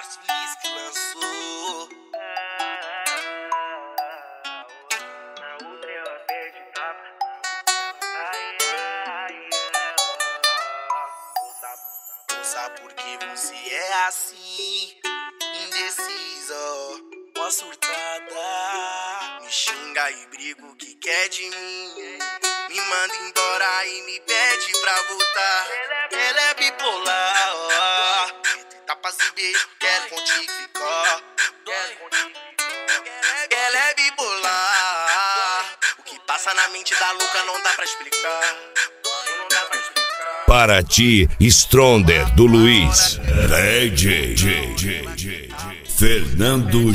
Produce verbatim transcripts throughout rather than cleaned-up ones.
Márcio Vinícius que lançou. Na outra ela perde tapa. Não sabe por que você é assim, indecisa, uma surtada. Me xinga e briga o que quer de mim, me manda embora e me pede pra voltar. Ela é bipolar, ó. Tapas e beijo, quero contigo ficar. Ela é bipolar. O que passa na mente da louca não dá pra explicar. Não dá pra explicar. Para ti, Stronger do Luiz. D J Fernando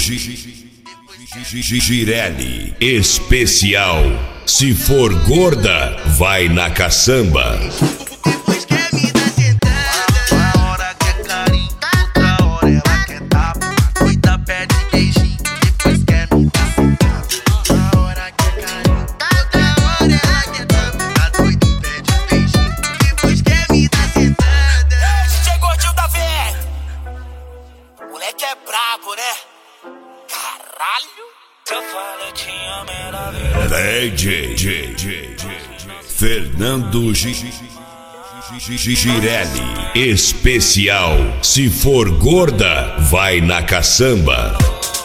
Girelli. Especial. Se for gorda, vai na caçamba. Depois quer me dar sentada. Uma hora quer carinho, outra hora ela quer tapa. Cuida, pede beijinho, depois quer me dar sentada. Uma hora quer carinho, outra hora ela quer tapa. A doida pede beijinho, depois quer me dar sentada. Chegou o tio da fé. Moleque é brabo, né? Caralho. Eu falei tinha maravilha. D J Fernando Girelli. Especial. Se for gorda, vai na caçamba.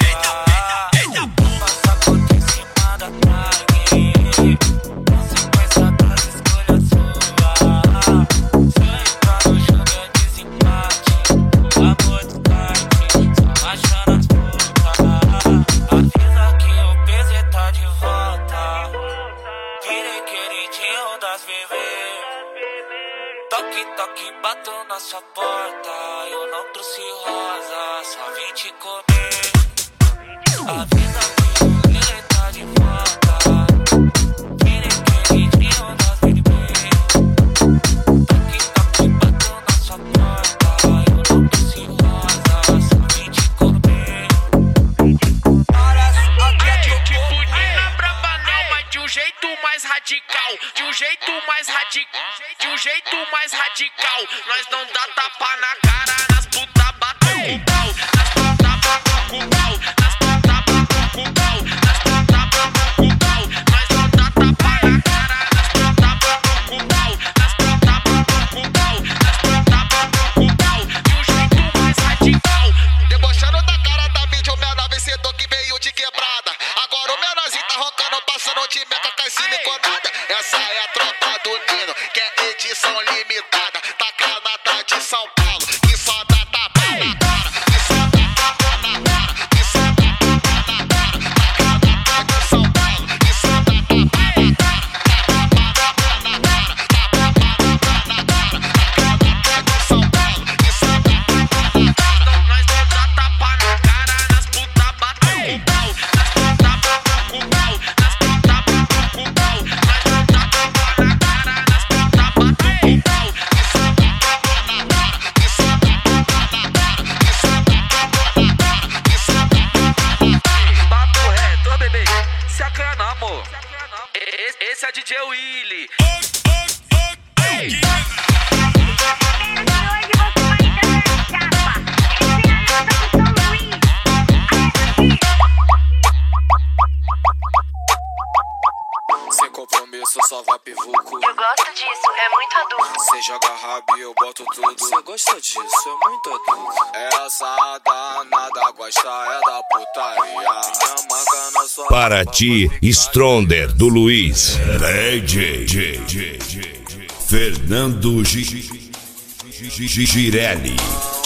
Toque, toque, bato na sua porta. Eu não trouxe rosa, só vim te comer. Avisa que o ele tá de volta. Querer queridinho das bebê. Toque, toque, bato na sua porta. Eu não trouxe rosa, só vim te comer. Menina brava não, mas de um jeito mais radical. De um jeito mais radical. De um jeito mais radical. Nós não dá tapa na cara, nas puta batem com pau. Nas puta batem com pau. Nas puta batem com pau. Nas puta batem com pau. Nós não dá tapa na cara, nas puta batem com pau. Nas puta batem com pau. Nas puta batem com pau. De um jeito mais radical. Debochando da cara da mídia, o menor vencedor que veio de quebrada. Agora o menorzinho tá roncando, passando de meca, cai siliconada. Essa é a tropa do Nino, que é edição limitada. Tá canata de São Paulo, que só dá tapa na cara. Que só dá tapa na cara. Que só dá tapa na cara. Tá canata de São Paulo, que só dá tapa na cara. Tá tapa na cara. Tá tapa na cara. Tá canata de São Paulo, que só dá tapa na cara. Nós não dá tapa na cara, nas puta batem com pau. Nas puta batem com pau. Nas puta batem com pau. Nós não dá tapa na cara, nas puta batem com pau. Que só dá tapa na cara. Que só dá tapa na cara. Que só dá tapa na cara. Que só dá tapa na cara. Papo reto, ô bebê, sacana, amor. Esse, esse é D J Willy. Sem compromisso, só vai pivuco. Eu gosto disso, é muito adulto. Cê joga rabo e eu boto tudo. Cê gosta disso, é muito adulto. Essa danada gosta é da putaria. Minha marca na sua. Para ti, Stronger do Luiz. D J Fernando Girelli.